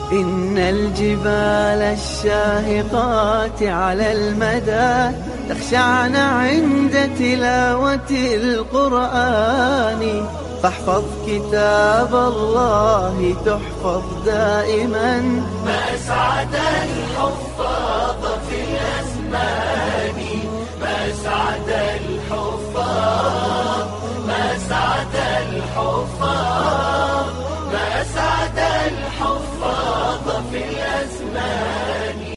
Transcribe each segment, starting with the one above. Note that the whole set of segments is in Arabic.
إن الجبال الشاهقات على المدى تخشعن عند تلاوة القرآن، فاحفظ كتاب الله تحفظ دائما. ما أسعد الحفاظ في الأزمان، ما أسعد الحفاظ، ما أسعد الحفاظ، ما أسعد الحفاظ في الأزمان.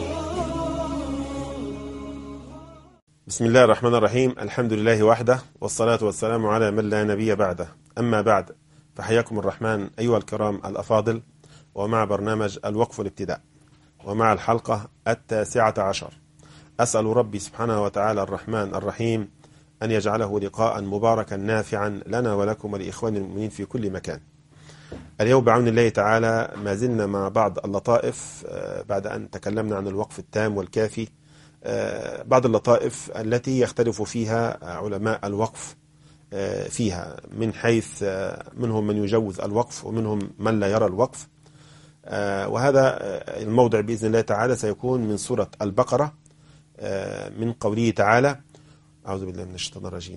بسم الله الرحمن الرحيم. الحمد لله وحده، والصلاة والسلام على من لا نبي بعده. أما بعد، فحياكم الرحمن أيها الكرام الأفاضل، ومع برنامج الوقف والابتداء، ومع الحلقة 19. أسأل ربي سبحانه وتعالى الرحمن الرحيم أن يجعله لقاء مباركا نافعا لنا ولكم ولإخوان المؤمنين في كل مكان. اليوم بعون الله تعالى ما زلنا مع بعض اللطائف بعد أن تكلمنا عن الوقف التام والكافي، بعض اللطائف التي يختلف فيها علماء الوقف فيها، من حيث منهم من يجوز الوقف ومنهم من لا يرى الوقف. وهذا الموضع بإذن الله تعالى سيكون من سورة البقرة، من قوله تعالى: أعوذ بالله من الشيطان الرجيم: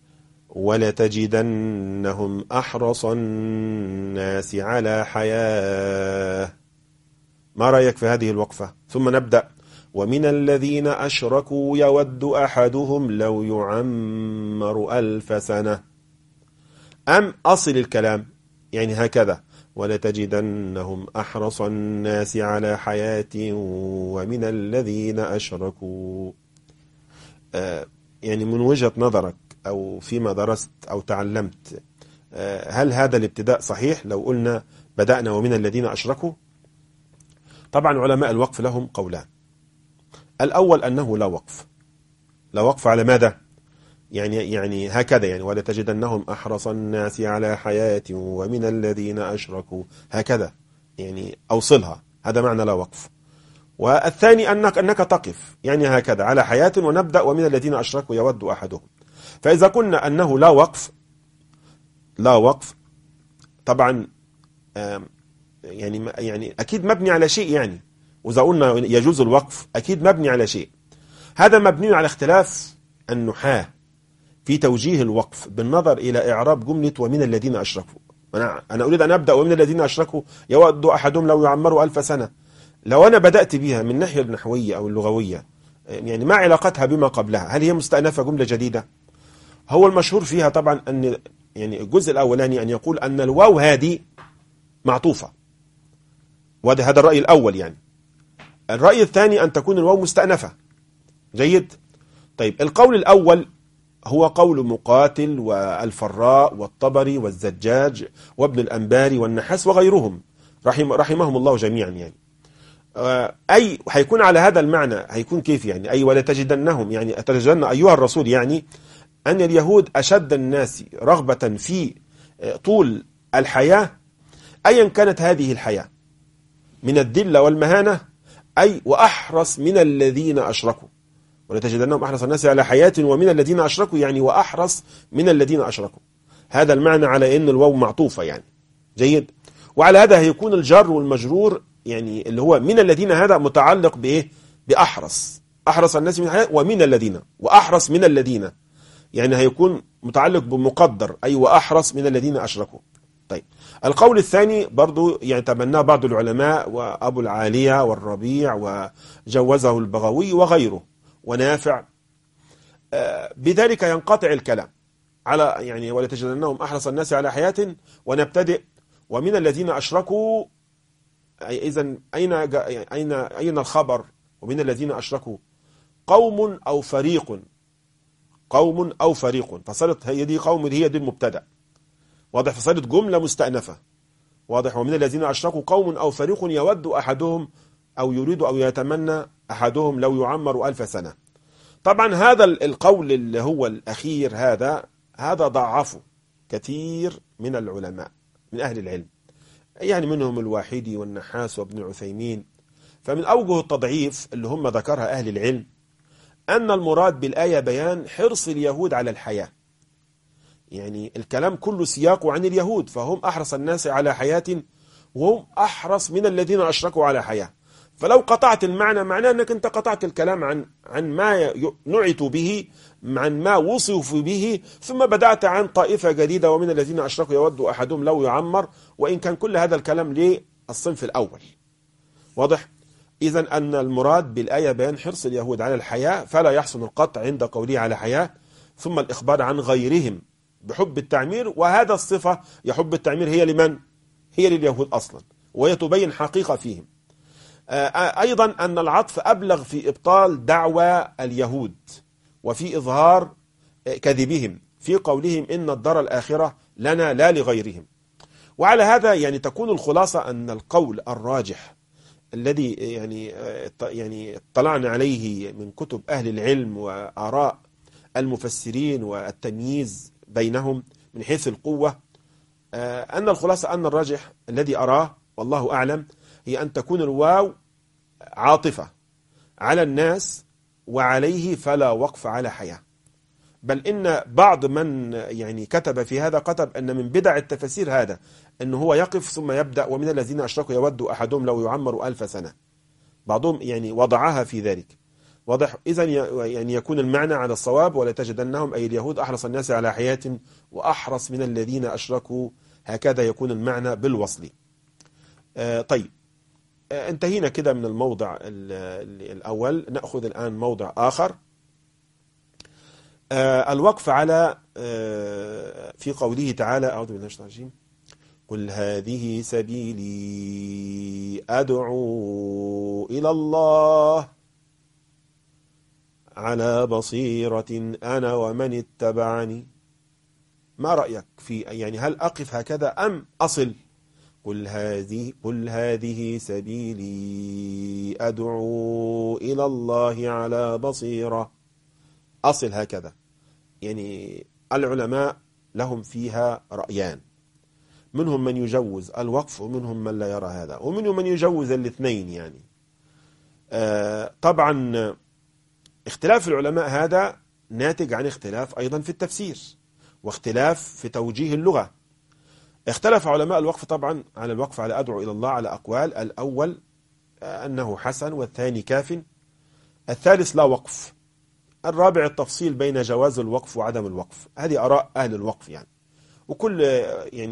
ولتجدنهم أحرص الناس على حياة. ما رأيك في هذه الوقفة؟ ثم نبدأ: ومن الذين أشركوا يود أحدهم لو يعمر 1000 سنة. أم أصل الكلام يعني هكذا: ولتجدنهم أحرص الناس على حياة ومن الذين أشركوا. يعني من وجهة نظرك أو فيما درست أو تعلمت، هل هذا الابتداء صحيح لو قلنا بدأنا ومن الذين أشركوا؟ طبعا علماء الوقف لهم قولان. الأول أنه لا وقف. لا وقف على ماذا؟ يعني هكذا، يعني ولتجدنهم أحرص الناس على حياة ومن الذين أشركوا، هكذا يعني أوصلها، هذا معنى لا وقف. والثاني أنك تقف، يعني هكذا على حياة ونبدأ ومن الذين أشركوا يود أحدهم. فإذا قلنا أنه لا وقف، لا وقف طبعا يعني أكيد مبني على شيء، يعني وإذا قلنا يجوز الوقف أكيد مبني على شيء. هذا مبني على اختلاف النحاة في توجيه الوقف بالنظر إلى إعراب جملة ومن الذين أشركوا. أنا أريد أن أبدأ ومن الذين أشركوا يود أحدهم لو يعمروا 1000 سنة. لو أنا بدأت بها من الناحية النحوية أو اللغوية، يعني ما علاقتها بما قبلها؟ هل هي مستأنفة جملة جديدة؟ هو المشهور فيها طبعا أن يعني الجزء الأولاني أن يقول أن الواو هذه معطوفة، وهذا الرأي الأول. يعني الرأي الثاني أن تكون الواو مستأنفة. جيد. طيب، القول الأول هو قول مقاتل والفراء والطبري والزجاج وابن الأنباري والنحاس وغيرهم رحمهم الله جميعا. يعني أي هيكون على هذا المعنى، هيكون كيف يعني؟ أي ولتجدنهم، يعني أتجدن أيها الرسول، يعني أن اليهود أشد الناس رغبة في طول الحياة أيا كانت هذه الحياة، من الذلة والمهانة، أي وأحرص من الذين أشركوا. ولتجدنهم أحرص الناس على حياة ومن الذين أشركوا، يعني وأحرص من الذين أشركوا. هذا المعنى على أن الواو معطوفة يعني. جيد. وعلى هذا هيكون الجر والمجرور، يعني اللي هو من الذين، هذا متعلق بإيه؟ بأحرص. أحرص الناس من الحياة ومن الذين، وأحرص من الذين، يعني هيكون متعلق بمقدر، أي وأحرص من الذين أشركوا. طيب، القول الثاني برضو يعني تبناه بعض العلماء، وأبو العالية والربيع وجوزه البغوي وغيره ونافع. بذلك ينقطع الكلام على يعني ولتجدنهم أحرص الناس على حياة، ونبتدئ ومن الذين أشركوا. إذن أين الخبر؟ ومن الذين أشركوا قوم أو فريق، قوم أو فريق، فصارت هي دي قوم، هي دي المبتدأ، واضح؟ فصارت جملة مستأنفة، واضح؟ ومن الذين أشركوا قوم أو فريق يود أحدهم أو يريد أو يتمنى أحدهم لو يعمر 1000 سنة. طبعا هذا القول اللي هو الأخير، هذا ضعفه كثير من العلماء من أهل العلم، يعني منهم الواحدي والنحاس وابن عثيمين. فمن أوجه التضعيف اللي هم ذكرها أهل العلم أن المراد بالآية بيان حرص اليهود على الحياة، يعني الكلام كله سياقه عن اليهود، فهم أحرص الناس على حياة وهم أحرص من الذين أشركوا على حياة. فلو قطعت المعنى معناه أنك أنت قطعت الكلام عن ما نعتوا به، عن ما وصفوا به، ثم بدأت عن طائفة جديدة ومن الذين أشركوا يود أحدهم لو يعمر، وإن كان كل هذا الكلام للصنف الأول. واضح؟ إذن أن المراد بالآية بيان حرص اليهود على الحياة، فلا يحسن القطع عند قوله على حياة، ثم الإخبار عن غيرهم بحب التعمير، وهذا الصفة يحب التعمير هي لمن؟ هي لليهود أصلا، وهي تبين حقيقة فيهم. أيضا أن العطف أبلغ في إبطال دعوى اليهود وفي إظهار كذبهم في قولهم إن الدار الآخرة لنا لا لغيرهم. وعلى هذا يعني تكون الخلاصة أن القول الراجح الذي يعني اطلعنا عليه من كتب أهل العلم وآراء المفسرين والتمييز بينهم من حيث القوة، أن الخلاصة أن الراجح الذي أراه والله أعلم هي أن تكون الواو عاطفة على الناس وعليه فلا وقف على حياة. بل إن بعض من يعني كتب في هذا كتب أن من بدع التفسير هذا أنه هو يقف ثم يبدأ ومن الذين أشركوا يود أحدهم لو يعمر 1000 سنة. بعضهم يعني وضعها في ذلك. واضح؟ إذن يعني يكون المعنى على الصواب، ولا تجدنهم أي اليهود أحرص الناس على حياة وأحرص من الذين أشركوا، هكذا يكون المعنى بالوصل. طيب، انتهينا كده من الموضع الأول. نأخذ الآن موضع آخر، الوقف على في قوله تعالى: أعوذ بالله من الشيطان الرجيم، قل هذه سبيلي أدعو إلى الله على بصيرة أنا ومن اتبعني. ما رأيك في يعني هل أقف هكذا أم أصل؟ قل هذه سبيلي أدعو إلى الله على بصيرة، أصل هكذا. يعني العلماء لهم فيها رأيان، منهم من يجوز الوقف ومنهم من لا يرى هذا، ومنهم من يجوز الاثنين. يعني طبعا اختلاف العلماء هذا ناتج عن اختلاف أيضا في التفسير واختلاف في توجيه اللغة. اختلف علماء الوقف طبعا على الوقف على أدعو إلى الله على أقوال: الأول أنه حسن، والثاني كاف، الثالث لا وقف، الرابع التفصيل بين جواز الوقف وعدم الوقف. هذه آراء أهل الوقف يعني، وكل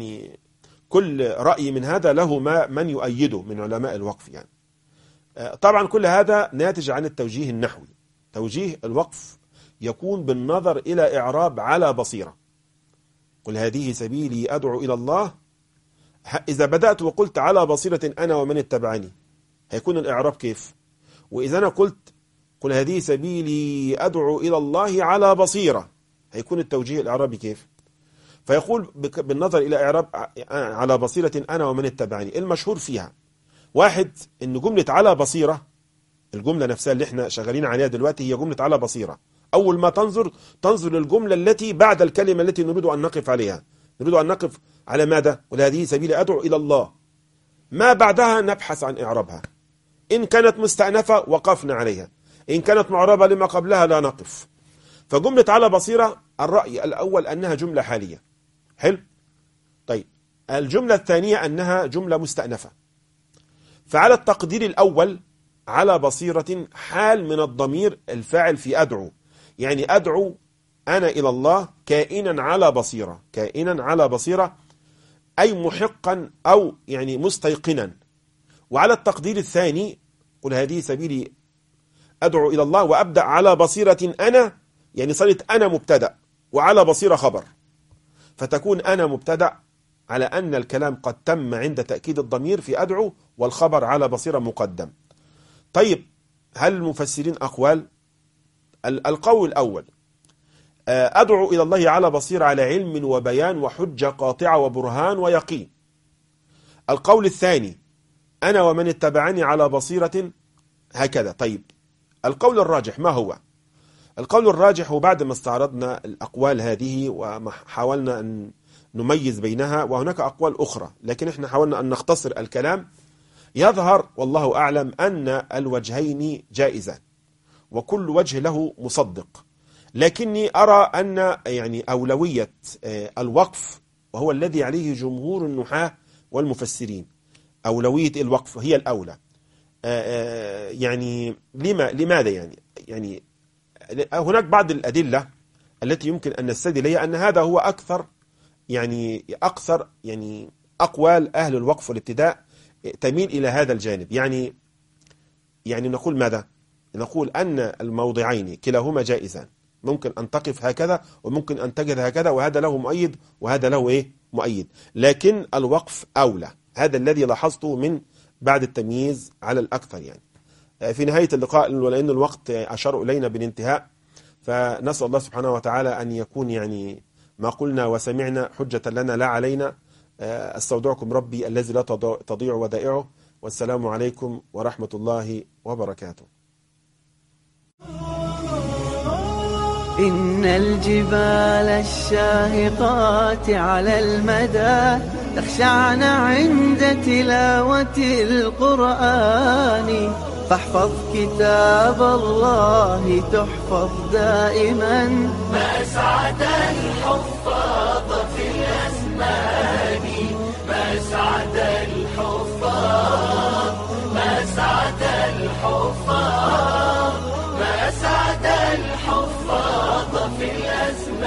كل رأي من هذا له من يؤيده من علماء الوقف يعني. طبعا كل هذا ناتج عن التوجيه النحوي. توجيه الوقف يكون بالنظر إلى إعراب على بصيرة. قل هذه سبيلي أدعو إلى الله، إذا بدأت وقلت على بصيرة أنا ومن اتبعني هيكون الإعراب كيف؟ وإذا أنا قلت قل هذه سبيلي أدعو إلى الله على بصيرة هيكون التوجيه الإعرابي كيف؟ فيقول بالنظر إلى إعراب على بصيرة أنا ومن اتبعني. المشهور فيها واحد، إن جملة على بصيرة، الجملة نفسها اللي احنا شغالين عليها دلوقتي هي جملة على بصيرة. أول ما تنظر للجملة التي بعد الكلمة التي نريد أن نقف عليها. نريد أن نقف على ماذا؟ وهذه سبيل أدعو إلى الله. ما بعدها نبحث عن إعرابها. إن كانت مستأنفة وقفنا عليها، إن كانت معربة لما قبلها لا نقف. فجملة على بصيرة الرأي الأول أنها جملة حالية. حلو؟ طيب، الجملة الثانية أنها جملة مستأنفة. فعلى التقدير الأول على بصيرة حال من الضمير الفاعل في أدعو، يعني أدعو أنا إلى الله كائنا على بصيرة، كائنا على بصيرة أي محقا أو يعني مستيقنا. وعلى التقدير الثاني قل هذه سبيلي أدعو إلى الله وأبدأ على بصيرة أنا، يعني صارت أنا مبتدأ وعلى بصيرة خبر، فتكون أنا مبتدأ على أن الكلام قد تم عند تأكيد الضمير في أدعو، والخبر على بصيرة مقدم. طيب، هل المفسرين أقوال؟ القول الأول أدعو إلى الله على بصيرة على علم وبيان وحجة قاطعة وبرهان ويقين. القول الثاني أنا ومن اتبعني على بصيرة هكذا. طيب، القول الراجح ما هو؟ القول الراجح هو بعد ما استعرضنا الأقوال هذه وحاولنا أن نميز بينها، وهناك أقوال أخرى لكن احنا حاولنا أن نختصر الكلام، يظهر والله أعلم أن الوجهين جائزان وكل وجه له مصدق، لكني أرى أن يعني أولوية الوقف وهو الذي عليه جمهور النحاة والمفسرين، أولوية الوقف هي الأولى. يعني لماذا يعني هناك بعض الأدلة التي يمكن أن نستدل لها أن هذا هو أكثر أقوال أهل الوقف والابتداء تميل إلى هذا الجانب. يعني نقول ماذا؟ نقول أن الموضعين كلاهما جائزان، ممكن أن تقف هكذا وممكن أن تجد هكذا، وهذا له مؤيد وهذا له مؤيد، لكن الوقف أولى. هذا الذي لاحظته من بعد التمييز على الأكثر. يعني في نهاية اللقاء، ولأن الوقت أشار إلينا بالانتهاء، فنسأل الله سبحانه وتعالى أن يكون ما قلنا وسمعنا حجة لنا لا علينا. استودعكم ربي الذي لا تضيع ودائعه، والسلام عليكم ورحمة الله وبركاته. إن الجبال الشاهقات على المدى تخشعن عند تلاوة القرآن، فاحفظ كتاب الله تحفظ دائما. ما أسعد الحفاظ في الأزمان، ما أسعد الحفاظ، ما أسعد الحفاظ، ما أسعد الحفاظ في الأزمان.